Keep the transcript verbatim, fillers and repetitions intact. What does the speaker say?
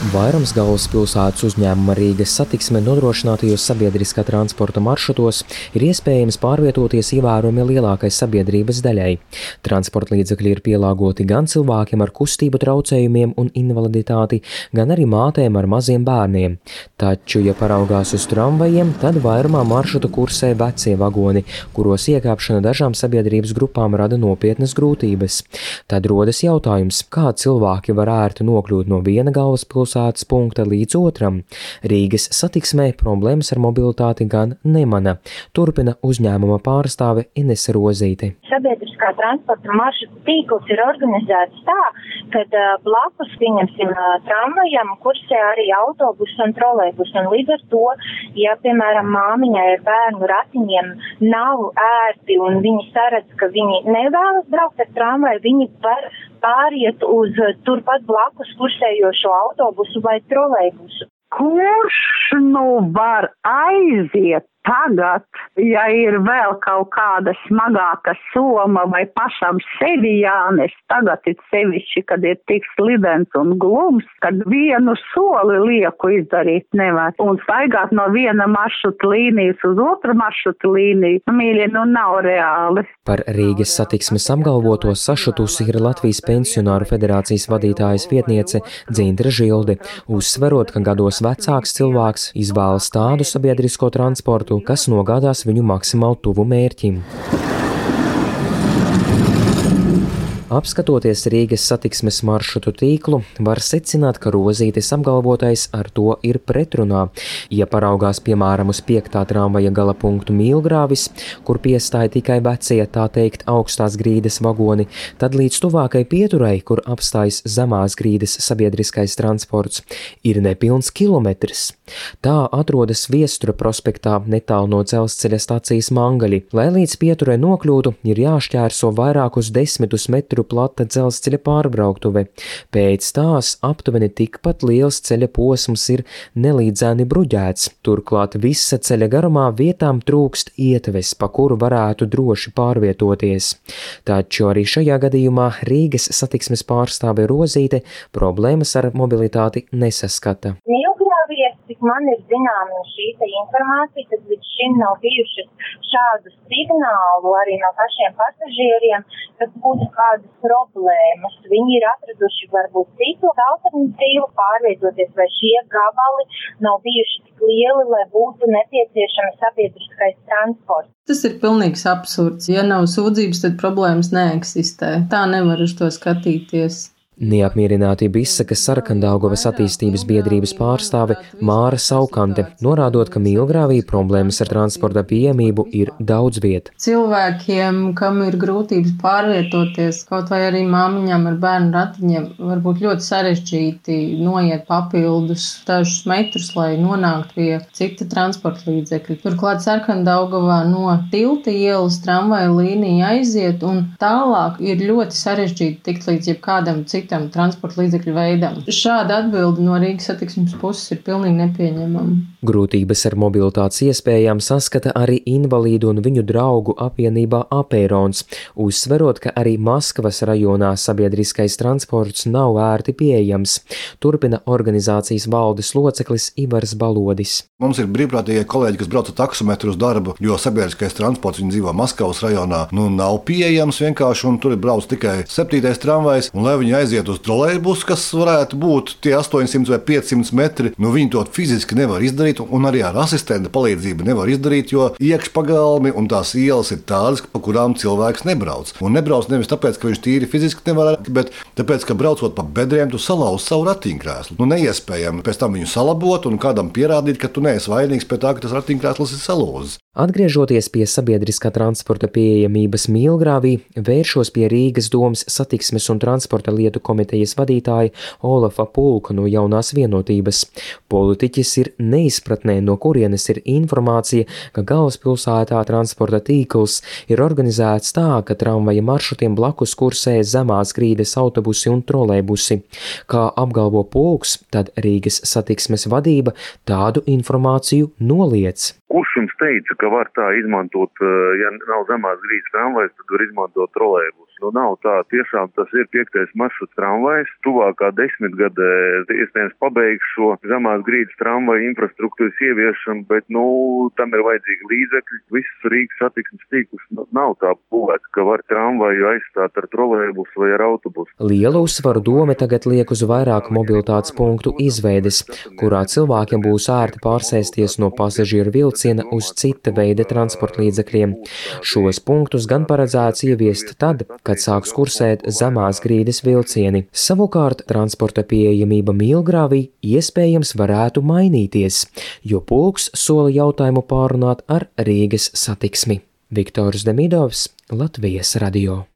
Vairums galvaspilsētas uzņēmuma Rīgas Satiksme nodrošinātajos sabiedriskā transporta maršrutos ir iespējams pārvietoties ievērojami lielākai sabiedrības daļai. Transporta līdzekļi ir pielāgoti gan cilvēkiem ar kustību traucējumiem un invaliditāti, gan arī mātēm ar maziem bērniem. Taču, ja paraugās uz tramvajiem, tad vairumā maršrutu kursē vecie vagoni, kuros iekāpšana dažām sabiedrības grupām rada nopietnas grūtības. Tad rodas jautājums, kā cilvēki var ērti nokļūt no viena galvaspilsētas punkta līdz otram. Rīgas Satiksmē problēmas ar mobilitāti gan nemana, turpina uzņēmuma pārstāve Inese Rozīte. Sabiedriskā transporta maršrutu tīkls ir organizēts tā, kad blakus, pieņemsim, tramvajam kursē arī autobusi un trolejbusi. Un līdz ar to, ja, piemēram, māmiņai ar bērnu ratiņiem nav ērti un viņi saredz, ka viņi nevēlas braukt ar tramvaju, viņi var pāriet uz turpat blakus kursējošo autobusu vai trolejbusu. Kurš nu var aiziet tagad, ja ir vēl kaut kāda smagāka soma vai pašam sevi jānes, tagad ir sevišķi, kad ir tik slidens un glums, kad vienu soli lieku izdarīt nevar. Un staigāt no viena maršruta līnijas uz otru maršruta līniju, mīļie, nu nav reāli. Par Rīgas Satiksmes apgalvoto sašutusi ir Latvijas Pensionāru federācijas vadītājas vietniece Dzintra Žilde, uzsverot, ka gados vecāks cilvēks izvēlas tādu sabiedrisko transportu, kas nogādās viņu maksimāli tuvu mērķim. Apskatoties Rīgas Satiksmes maršrutu tīklu, var secināt, ka Rozītes apgalvotais ar to ir pretrunā. Ja paraugās piemēram uz piektā tramvaja gala punktu Mīlgrāvis, kur piestāja tikai vecie, tā teikt, augstās grīdas vagoni, tad līdz tuvākai pieturai, kur apstājas zemās grīdas sabiedriskais transports, ir nepilns kilometrs. Tā atrodas Viestura prospektā netālu no dzelzceļa stacijas Mangaļi. Lai līdz pieturai nokļūtu, ir jāšķērso vairākus desmitus metru plata dzelzceļa pārbrauktuve. Pēc tās aptuveni tikpat liels ceļa posms ir nelīdzēni bruģēts. Turklāt visa ceļa garumā vietām trūkst ietves, pa kuru varētu droši pārvietoties. Taču arī šajā gadījumā Rīgas Satiksmes pārstāve Rozīte problēmas ar mobilitāti nesaskata. Cik man ir zināma šī informācija, tad līdz šim nav bijušas šādu signālu arī no pašiem pasažieriem, kas būtu kādas problēmas. Viņi ir atraduši varbūt citu alternatīvu pārvietoties, vai šie gabali nav bijuši tik lieli, lai būtu nepieciešama sabiedriskais transports. Tas ir pilnīgs absurds. Ja nav sūdzības, tad problēmas neeksistē. Tā nevar uz to skatīties. Neapmierinātība izsaka Sarkandaugavas attīstības biedrības pārstāve Māra Saukante, norādot, ka Mīlgrāvī problēmas ar transporta pieejamību ir daudz viet. Cilvēkiem, kam ir grūtības pārvietoties, kaut vai arī māmiņām ar bērnu ratiņiem, varbūt ļoti sarežģīti noiet papildus dažus metrus, lai nonāktu pie cita transporta līdzekļa. Turklāt Sarkandaugavā no Tilta ielas tramvaja līnija aiziet, un tālāk ir ļoti sarežģīti tikt līdz jebkādam citam transporta līdzekļu veidam. Šāda atbilde no Rīgas Satiksmes puses ir pilnīgi nepieņemama. Grūtības ar mobilitātes iespējām saskata arī invalīdu un viņu draugu apvienībā Apeirons, uzsverot, ka arī Maskavas rajonā sabiedriskais transports nav ērti pieejams, turpina organizācijas valdes loceklis Ivars Balodis. Mums ir brīvprātīgie kolēģi, kas brauc ar taksometru uz darbu, jo sabiedriskais transports, viņi dzīvo Maskavas rajonā, nu nav pieejams vienkārši, un tur ir brauc tikai septītais tramvajs, un lai viņi aiziet uz trolejbusu, kas varētu būt tie astoņsimt vai piecsimt metri, nu viņi to fiziski nevar izdarīt, un arī ar asistenta palīdzību nevar izdarīt, jo iekšpagalmi un tās ielas ir tādas, pa kurām cilvēks nebrauc. Un nebrauc nevis tāpēc, ka viņš tīri fiziski nevar, bet tāpēc, ka braucot pa bedrēm, tu salauz savu ratiņkrēslu. Nu neiespējami pēc tam viņu salabot un kādam pierādīt, ka tu neesi vainīgs pie tā, ka tas ratiņkrēsls ir salūzis. Atgriežoties pie sabiedriskā transporta pieejamības Mīlgrāvī, vēršos pie Rīgas domas satiksmes un transporta lietu komitejas vadītāja Olafa Pulka no Jaunās vienotības. Politiķis ir neizpratnē, no kurienes ir informācija, ka galvaspilsētā transporta tīkls ir organizēts tā, ka tramvaja maršrutiem blakus kursē zemās grīdas autobusi un trolejbusi. Kā apgalvo Pulks, tad Rīgas satiksmes vadība tādu informāciju noliedz. Kurš jums teica, ka var tā izmantot, ja nav zemās grīdas tramvajas, tad var izmantot trolejbusu? Nu, nav tā, tiešām tas ir piektais maršruts tramvajs. Tuvākā desmitgadē iespējams pabeigšu šo zemās grīdas tramvaju infrastruktūras ieviešanu, bet, nu, tam ir vajadzīgi līdzekļi. Viss Rīgas satiksmes tīkls nav tā būvēts, ka var tramvaju aizstāt ar trolejbusu vai ar autobusu. Lielu uzsvaru dome tagad liek uz vairāku mobilitātes punktu izveides, kurā cilvēkiem būs ērti pārsēsties no pasažieru vilciena uz cita veida transporta līdzekļiem. Šos punktus gan paredzēts ieviest tad, kad sāks kursēt zemās grīdas vilcieni. Savukārt transporta pieejamība Mīlgrāvī iespējams varētu mainīties, jo pulks sola jautājumu pārunāt ar Rīgas satiksmi. Viktors Demidovs, Latvijas radio.